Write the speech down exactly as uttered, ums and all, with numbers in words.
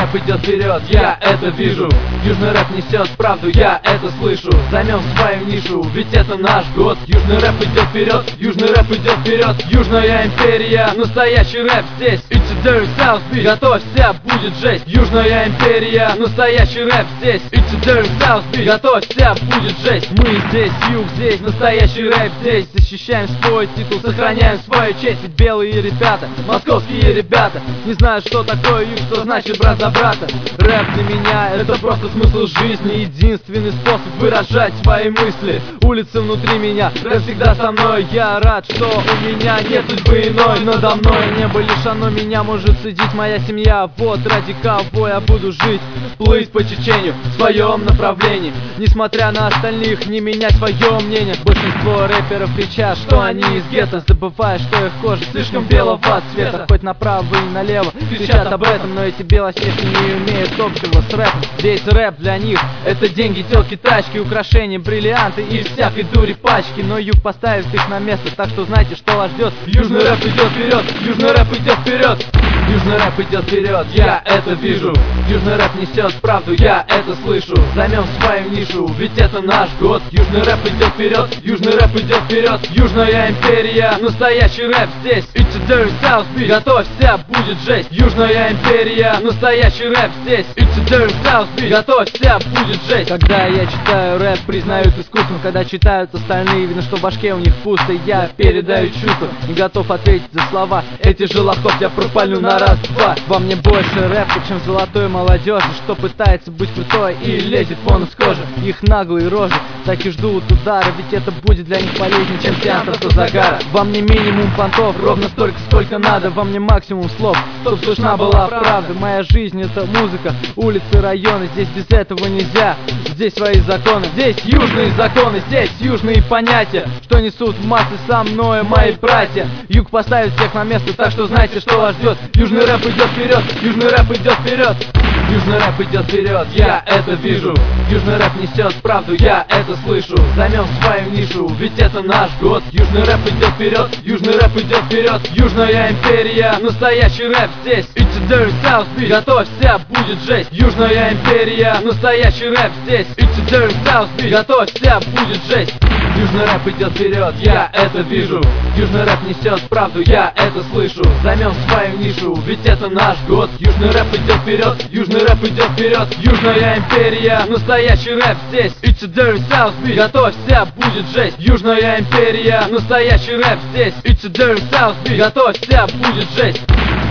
рэп идет вперед, я это вижу. Южный рэп несет правду, я это слышу. Займем свою нишу, ведь это наш год. Южный рэп идет вперед, южный рэп идет вперед. Южная империя, настоящий рэп здесь. It's a dirty South Beat, готовься, будет жесть. Южная империя, настоящий рэп здесь. It's a dirty South Beat, готовься, будет жесть. Мы здесь, юг здесь, настоящий рэп здесь. Защищаем свой титул, сохраняем свою честь. Ведь белые ребята, московские ребята не знают, что такое юг, что значит брат за брата. Рэп для меня это просто смысл жизни, единственный способ выражать свои мысли. Улица внутри меня, рэп всегда со мной. Я рад, что у меня нет судьбы иной. Надо мной небо лишь оно меня может судить. Моя семья, вот ради кого я буду жить. Плыть по течению в своем направлении, несмотря на остальных, не менять свое мнение. Большинство рэперов кричат, что они из гетто, забывая, что их кожа слишком белого цвета. Хоть направо и налево кричат об этом, но эти белоснежки не имеют общего с рэпом. Весь рэп для них это деньги, телки, тачки, украшения, бриллианты и всякой дури пачки. Но юг поставит их на место, так что знайте, что вас ждет. Южный рэп идет вперед, южный рэп идет вперед. Южный рэп идет вперед, я это вижу. Южный рэп несет правду, я это слышу. Займем свою нишу, ведь это наш год. Южный рэп идет вперед, южный рэп идет вперед. Южная империя, настоящий рэп здесь. It's a dirty South Beat, готовься, будет жесть. Южная империя, настоящий рэп здесь. It's a dirty South Beat, готовься, будет жесть. Когда я читаю рэп, признают искусством. Когда читают остальные, видно, что в башке у них пусто. Я передаю чувства, не готов ответить за слова. Эти же лохов я пропалю на раз-два. Во мне больше рэпа, чем золотой молодежи, что пытается быть крутой и лезет вон из кожи. Их наглые рожи так и ждут удара, ведь это будет для них полезнее, чем сеанс автозагара. Во мне минимум понтов, ровно столько, сколько надо. Во мне максимум слов, чтоб слышна была правда. Моя жизнь это музыка, улицы, районы. Здесь без этого нельзя, здесь свои законы. Здесь южные законы, здесь южные понятия, что несут в массы со мной мои братья. Юг поставит всех на место, так что знайте, что вас ждет. Южный рэп идет вперед, южный рэп идет вперед. Южный рэп идет вперед, я это вижу. Южный рэп несет правду, я это слышу. Займем свою нишу, ведь это наш год. Южный рэп идет вперед, южный рэп идет вперед. Южная империя, настоящий рэп здесь. It's a dirty South Beat, готовься, будет жесть. Южная империя, настоящий рэп здесь. It's a dirty South Beat, готовься, будет жесть. Южный рэп идет вперед, я это вижу. Южный рэп несет правду, я это слышу. Займем свою нишу, ведь это наш год. Южный рэп идет вперед, южный рэп идет вперед. Южная империя, настоящий рэп здесь. It's a dirty South Beat, готовься, будет жесть. Южная империя, настоящий рэп здесь. It's a dirty South Beat, готовься, будет жесть.